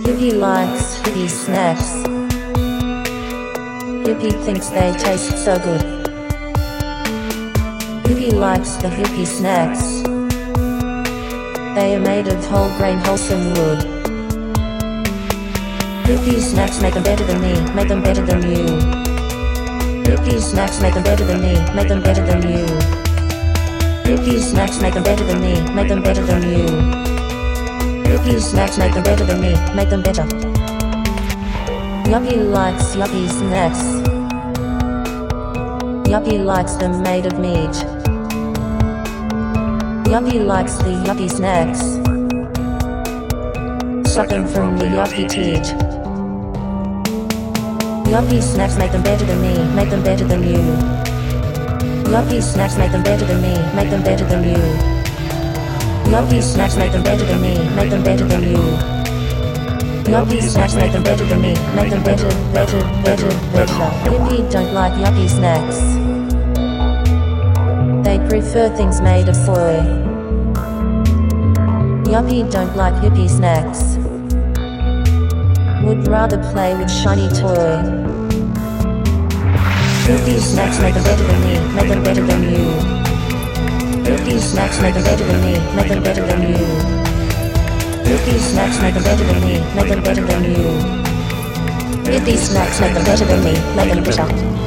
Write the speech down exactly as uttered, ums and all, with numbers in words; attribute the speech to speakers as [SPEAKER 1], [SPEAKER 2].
[SPEAKER 1] Hippie likes hippie snacks. Hippie thinks they taste so good. Hippie likes the hippie snacks. They are made of whole grain wholesome wood. Hippie snacks make them better than me, make them better than you. Hippie snacks make them better than me, make them better than you. Hippie snacks make them better than me, make them better than you. Hippie snacks make them better than me, make them better. Yuppie likes yuppie snacks. Yuppie likes them made of meat. Yuppie likes the yuppie snacks. Sucking from the yuppie teat. Yuppie snacks make them better than me, make them better than you. Yuppie snacks make them better than me, make them better than you. Yuppie snacks make them better than me, make them better than you. Yuppie snacks make them better than me, make them better, better, better, better. Hippie don't like yuppie snacks. They prefer things made of soy. Yuppie don't like hippie snacks. Would rather play with shiny toy. Hippie snacks make them better than me, make them better than you. Hippie snacks make them better than me, make them better than you. Hippie snacks make them better than me, make them better than you. Hippie snacks make them better than me, make them better.